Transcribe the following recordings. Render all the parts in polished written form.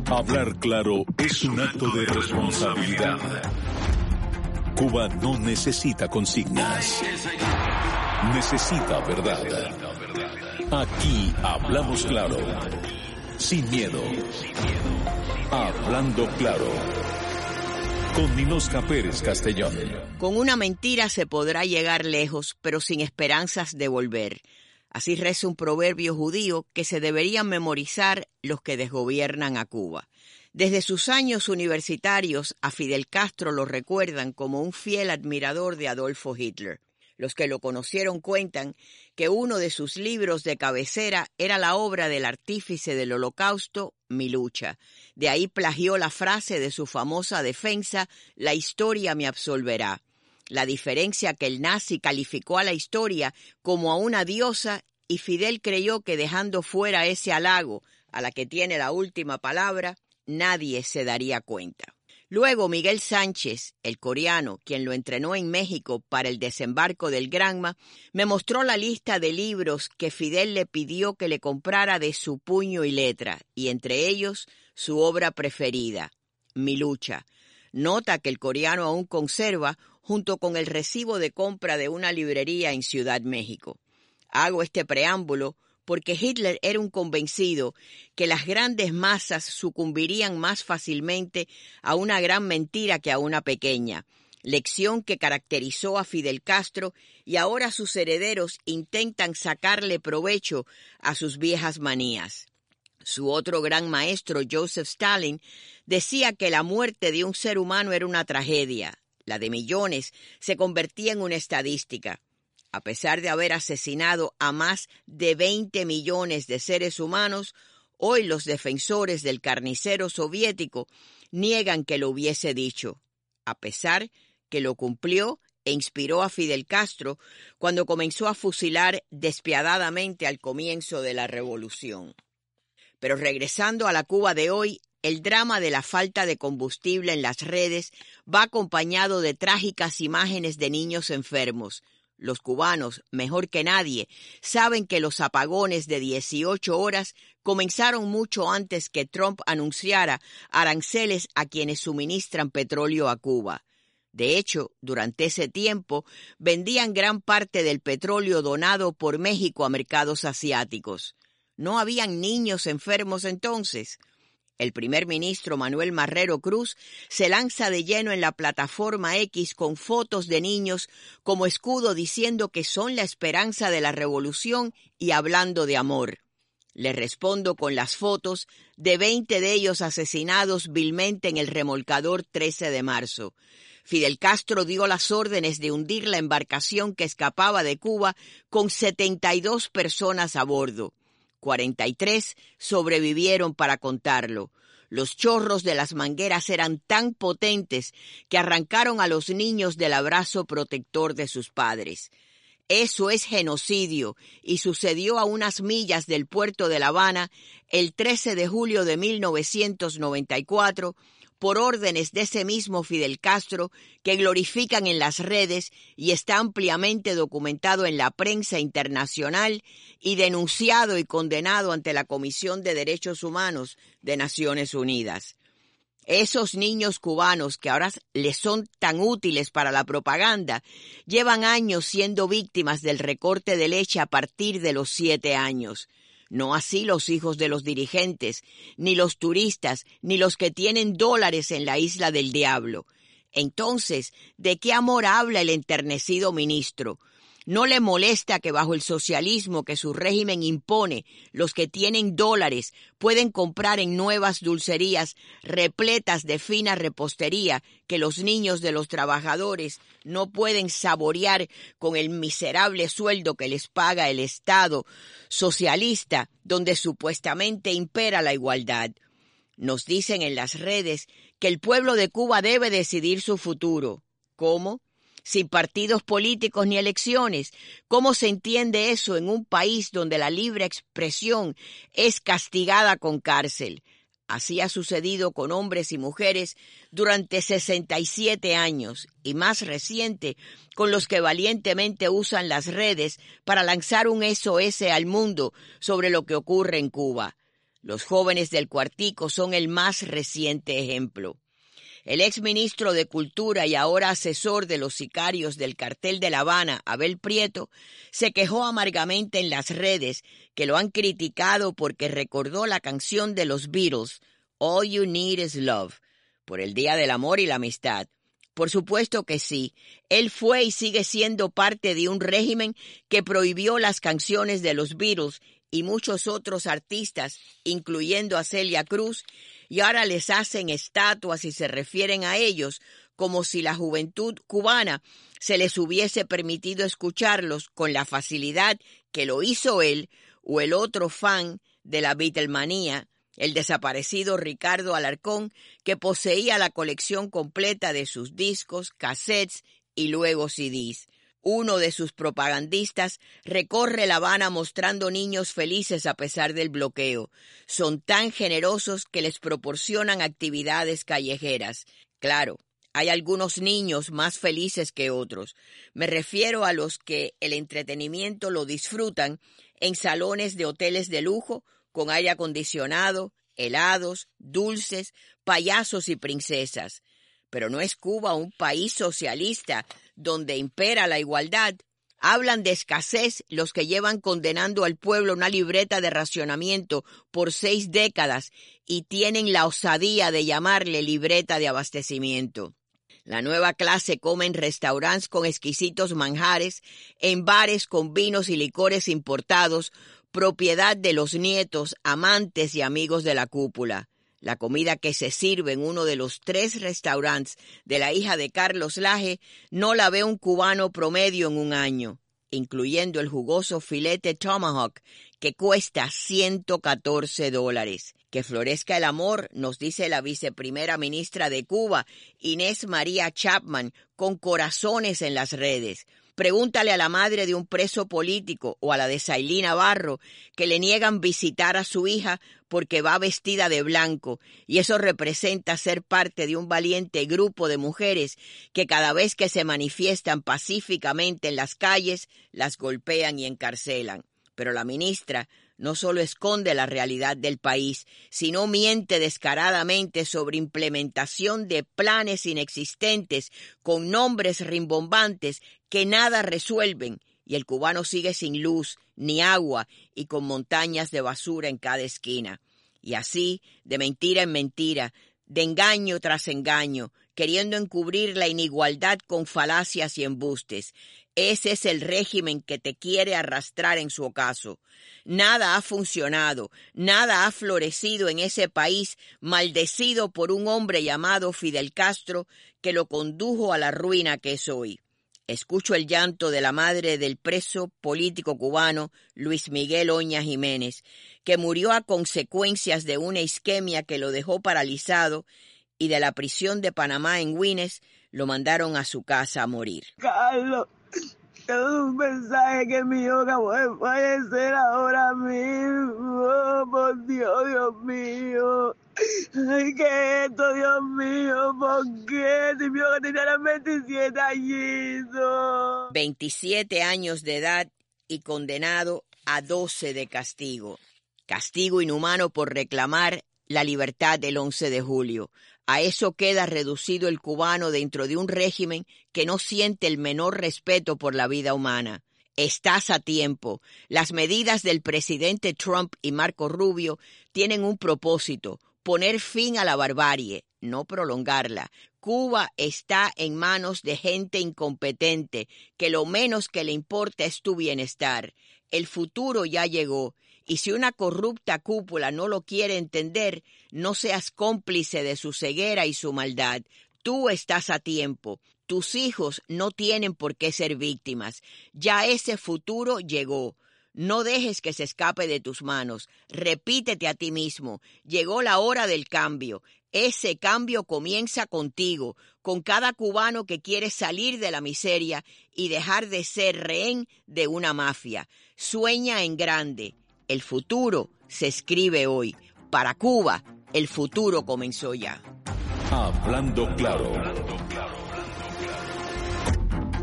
Hablar claro es un acto de responsabilidad. Cuba no necesita consignas. Necesita verdad. Aquí hablamos claro. Sin miedo. Hablando claro. Con Ninosca Pérez Castellón. Con una mentira se podrá llegar lejos, pero sin esperanzas de volver. Así reza un proverbio judío que se deberían memorizar los que desgobiernan a Cuba. Desde sus años universitarios, a Fidel Castro lo recuerdan como un fiel admirador de Adolfo Hitler. Los que lo conocieron cuentan que uno de sus libros de cabecera era la obra del artífice del Holocausto, Mi lucha. De ahí plagió la frase de su famosa defensa, la historia me absolverá. La diferencia que el nazi calificó a la historia como a una diosa y Fidel creyó que dejando fuera ese halago a la que tiene la última palabra, nadie se daría cuenta. Luego Miguel Sánchez, el coreano, quien lo entrenó en México para el desembarco del Granma, me mostró la lista de libros que Fidel le pidió que le comprara de su puño y letra, y entre ellos su obra preferida, Mi lucha. Nota que el coreano aún conserva junto con el recibo de compra de una librería en Ciudad México. Hago este preámbulo porque Hitler era un convencido que las grandes masas sucumbirían más fácilmente a una gran mentira que a una pequeña, lección que caracterizó a Fidel Castro y ahora sus herederos intentan sacarle provecho a sus viejas manías. Su otro gran maestro, Joseph Stalin, decía que la muerte de un ser humano era una tragedia. La de millones se convertía en una estadística. A pesar de haber asesinado a más de 20 millones de seres humanos, hoy los defensores del carnicero soviético niegan que lo hubiese dicho, a pesar que lo cumplió e inspiró a Fidel Castro cuando comenzó a fusilar despiadadamente al comienzo de la revolución. Pero regresando a la Cuba de hoy, el drama de la falta de combustible en las redes va acompañado de trágicas imágenes de niños enfermos. Los cubanos, mejor que nadie, saben que los apagones de 18 horas comenzaron mucho antes que Trump anunciara aranceles a quienes suministran petróleo a Cuba. De hecho, durante ese tiempo, vendían gran parte del petróleo donado por México a mercados asiáticos. ¿No habían niños enfermos entonces? El primer ministro Manuel Marrero Cruz se lanza de lleno en la plataforma X con fotos de niños como escudo diciendo que son la esperanza de la revolución y hablando de amor. Le respondo con las fotos de 20 de ellos asesinados vilmente en el remolcador 13 de marzo. Fidel Castro dio las órdenes de hundir la embarcación que escapaba de Cuba con 72 personas a bordo. 43 sobrevivieron para contarlo. Los chorros de las mangueras eran tan potentes que arrancaron a los niños del abrazo protector de sus padres. Eso es genocidio y sucedió a unas millas del puerto de La Habana el 13 de julio de 1994 por órdenes de ese mismo Fidel Castro que glorifican en las redes y está ampliamente documentado en la prensa internacional y denunciado y condenado ante la Comisión de Derechos Humanos de Naciones Unidas. Esos niños cubanos que ahora les son tan útiles para la propaganda, llevan años siendo víctimas del recorte de leche a partir de los 7 años. No así los hijos de los dirigentes, ni los turistas, ni los que tienen dólares en la isla del diablo. Entonces, ¿de qué amor habla el enternecido ministro? ¿No le molesta que bajo el socialismo que su régimen impone, los que tienen dólares pueden comprar en nuevas dulcerías repletas de fina repostería que los niños de los trabajadores no pueden saborear con el miserable sueldo que les paga el Estado socialista, donde supuestamente impera la igualdad? Nos dicen en las redes que el pueblo de Cuba debe decidir su futuro. ¿Cómo? Sin partidos políticos ni elecciones. ¿Cómo se entiende eso en un país donde la libre expresión es castigada con cárcel? Así ha sucedido con hombres y mujeres durante 67 años y más reciente con los que valientemente usan las redes para lanzar un SOS al mundo sobre lo que ocurre en Cuba. Los jóvenes del Cuartico son el más reciente ejemplo. El exministro de Cultura y ahora asesor de los sicarios del cartel de La Habana, Abel Prieto, se quejó amargamente en las redes que lo han criticado porque recordó la canción de los Beatles, All You Need Is Love, por el Día del Amor y la Amistad. Por supuesto que sí, él fue y sigue siendo parte de un régimen que prohibió las canciones de los Beatles y muchos otros artistas, incluyendo a Celia Cruz, y ahora les hacen estatuas y se refieren a ellos como si la juventud cubana se les hubiese permitido escucharlos con la facilidad que lo hizo él o el otro fan de la Beatlemanía, el desaparecido Ricardo Alarcón, que poseía la colección completa de sus discos, cassettes y luego CDs. Uno de sus propagandistas recorre La Habana mostrando niños felices a pesar del bloqueo. Son tan generosos que les proporcionan actividades callejeras. Claro, hay algunos niños más felices que otros. Me refiero a los que el entretenimiento lo disfrutan en salones de hoteles de lujo, con aire acondicionado, helados, dulces, payasos y princesas. Pero no es Cuba un país socialista donde impera la igualdad. Hablan de escasez los que llevan condenando al pueblo una libreta de racionamiento por 6 décadas y tienen la osadía de llamarle libreta de abastecimiento. La nueva clase come en restaurantes con exquisitos manjares, en bares con vinos y licores importados, propiedad de los nietos, amantes y amigos de la cúpula. La comida que se sirve en uno de los 3 restaurantes de la hija de Carlos Laje no la ve un cubano promedio en un año, incluyendo el jugoso filete Tomahawk, que cuesta $114. Que florezca el amor, nos dice la viceprimera ministra de Cuba, Inés María Chapman, con corazones en las redes. Pregúntale a la madre de un preso político o a la de Sailí Navarro que le niegan visitar a su hija porque va vestida de blanco, y eso representa ser parte de un valiente grupo de mujeres que cada vez que se manifiestan pacíficamente en las calles, las golpean y encarcelan. Pero la ministra no solo esconde la realidad del país, sino miente descaradamente sobre implementación de planes inexistentes con nombres rimbombantes que nada resuelven, y el cubano sigue sin luz ni agua y con montañas de basura en cada esquina. Y así, de mentira en mentira, de engaño tras engaño, queriendo encubrir la inigualdad con falacias y embustes. Ese es el régimen que te quiere arrastrar en su ocaso. Nada ha funcionado, nada ha florecido en ese país maldecido por un hombre llamado Fidel Castro que lo condujo a la ruina que es hoy. Escucho el llanto de la madre del preso político cubano Luis Miguel Oña Jiménez, que murió a consecuencias de una isquemia que lo dejó paralizado, y de la prisión de Panamá en Güines lo mandaron a su casa a morir. Carlos, es un mensaje que mi hijo acabó de fallecer ahora mismo. Por Dios, Dios mío. Ay, ¿qué es esto, Dios mío? ¿Por qué? Si mi hijo tenía 27 añitos. 27 años de edad y condenado a 12 de castigo. Castigo inhumano por reclamar la libertad del 11 de julio. A eso queda reducido el cubano dentro de un régimen que no siente el menor respeto por la vida humana. Estás a tiempo. Las medidas del presidente Trump y Marco Rubio tienen un propósito: poner fin a la barbarie, no prolongarla. Cuba está en manos de gente incompetente, que lo menos que le importa es tu bienestar. El futuro ya llegó. Y si una corrupta cúpula no lo quiere entender, no seas cómplice de su ceguera y su maldad. Tú estás a tiempo. Tus hijos no tienen por qué ser víctimas. Ya ese futuro llegó. No dejes que se escape de tus manos. Repítete a ti mismo: llegó la hora del cambio. Ese cambio comienza contigo, con cada cubano que quiere salir de la miseria y dejar de ser rehén de una mafia. Sueña en grande. El futuro se escribe hoy. Para Cuba, el futuro comenzó ya. Hablando claro.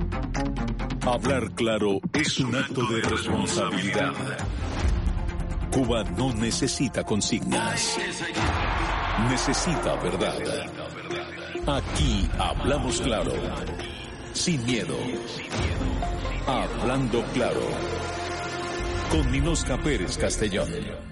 Hablar claro es un acto de responsabilidad. Cuba no necesita consignas. Necesita verdad. Aquí hablamos claro. Sin miedo. Hablando claro. Con Ninosca Pérez Castellón.